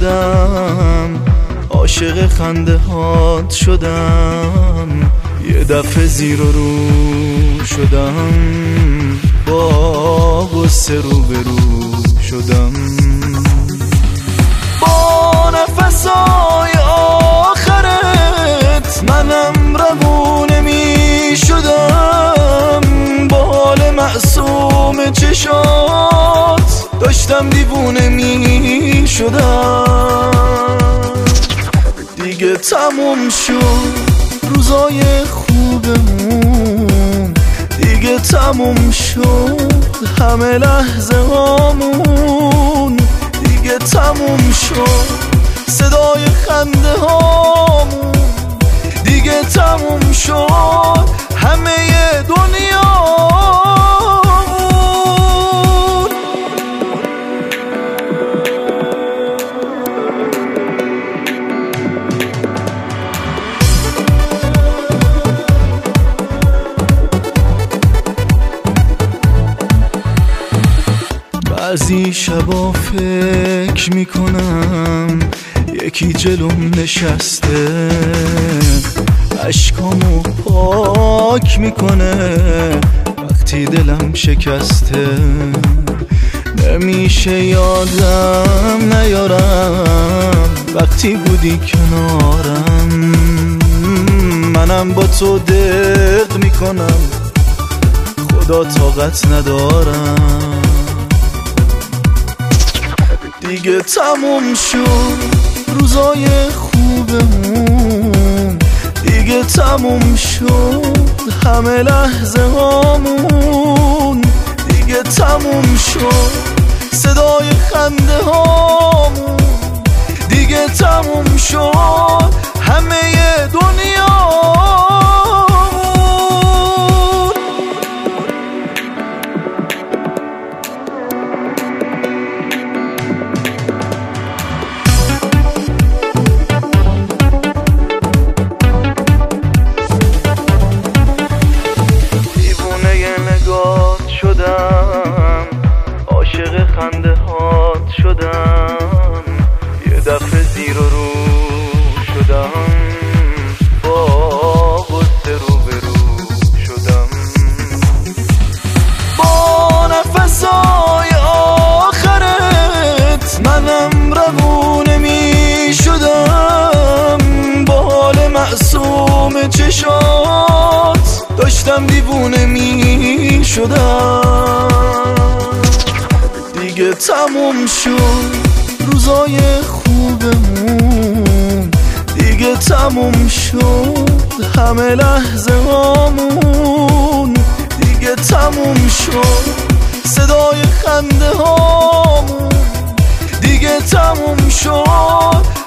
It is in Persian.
شدم، عاشق خنده هات شدم، یه دفعه زیر و رو شدم، با غصه رو به رو شدم. با نفسای آخرت منم روونه می شدم، با حال معصوم چشات داشتم دیوونه می شدم. دیگه تموم شد روزای خوبمون، دیگه تموم شد همه لحظه هامون، دیگه تموم شد صدای خنده هامون، دیگه تموم شد همه دنیامون. بعضی شبا فکر میکنم یکی جلوم نشسته، اشکامو پاک میکنه وقتی دلم شکسته. نمیشه یادم نیارم وقتی بودی کنارم، منم با تو دق میکنم خدا طاقت ندارم. دیگه تموم شد روزای خوبمون، دیگه تموم شد همه لحظه هامون، دیگه تموم شد صدای خنده هامون، دیگه تموم شد همه دنیامون. شدم عاشق خنده هات شدم، یه دفعه زیر و رو شدم، با غصه رو به رو شدم. با نفسای آخرت منم روونه می شدم، با حال معصوم چشات داشتم دیوونه می شدم. دیگه تموم شد روزای خوبمون، دیگه تموم شد همه لحظه هامون، دیگه تموم شد صدای خنده هامون، دیگه تموم شد